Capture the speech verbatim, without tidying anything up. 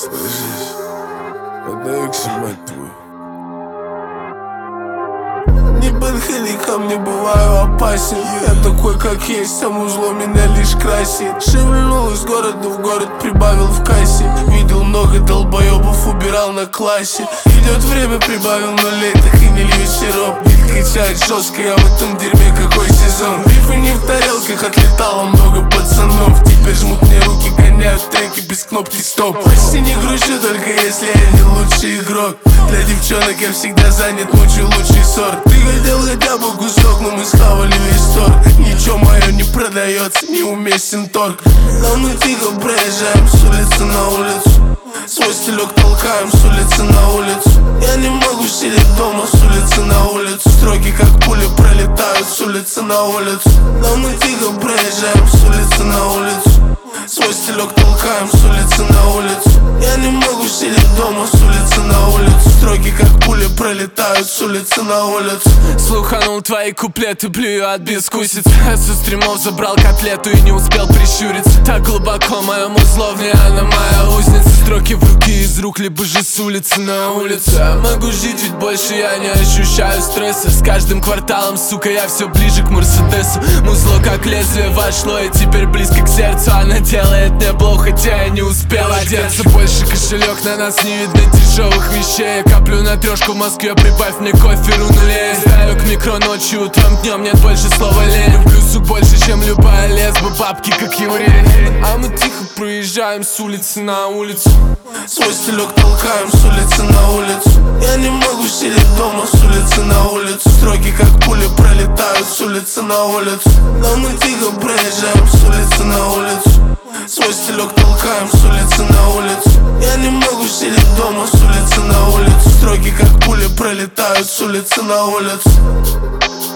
Слышишь? Это экшен, мать твою. Не подходи ко мне, бываю опасен. Я такой, как есть, само зло меня лишь красит. Шевельнул из города в город, прибавил в кассе. Видел много долбоебов, убирал на классе. Идет время, прибавил нулей, так и не лью сироп. Бит качает жестко, я в этом дерьме какой сезон. Бифы не в тарелках, отлетало много пацанов. Теперь жмут мне руки, гоняют треки без кнопки стоп. Почти не грущу, только если я не лучший игрок. Для девчонок я всегда занят, мучу лучший сорт. Ты хотел хотя бы кусок, но мы схавали весь торг. Ничего мое не продается, неуместен торг. Но мы тихо проезжаем с улицы на улицу. Свой стилек толкаем с улицы на улицу. Я не могу сидеть дома с улицы на улицу. Строки как пули пролетают с улицы на улицу. Но мы тихо проезжаем с улицы на улицу. Свой стилек толкаем с улицы на улицу. Я не могу сидеть дома с улицы на улицу. Строки как пули пролетают с улицы на улицу. Слуханул твои куплеты, плюю от безвкусицы. Со стримов забрал котлету и не успел прищуриться. Так глубоко моя узловня, она моя узница. Строки в руки из рук, либо же с улицы на улицу. Я могу жить чуть больше, я не ощущаю стресса. С каждым кварталом, сука, я все ближе к Мерседесу. Музло как лезвие вошло и теперь близко к сердцу. Она делает мне плохо, хотя я не успел одеться. Больше кошелек, на нас не видно дешевых вещей. Я коплю на трешку в Москве, прибавь мне кофе, рунулей. Ставлю к микро ночью, утром, днем, нет больше слова лень. Люблю сук больше, чем любая лесба, бабки как еврей. А мы тихо проезжаем с улицы на улицу. Свой стилек толкаем с улицы на улицу. Я не могу сидеть дома с улицы на улицу. Строки как пули пролетают с улицы на улицу. Но мы тихо проезжаем с улицы на улицу. Свой стилек толкаем с улицы на улицу. Я не могу сидеть дома с улицы на улицу. Строки как пули пролетают с улицы на улицу.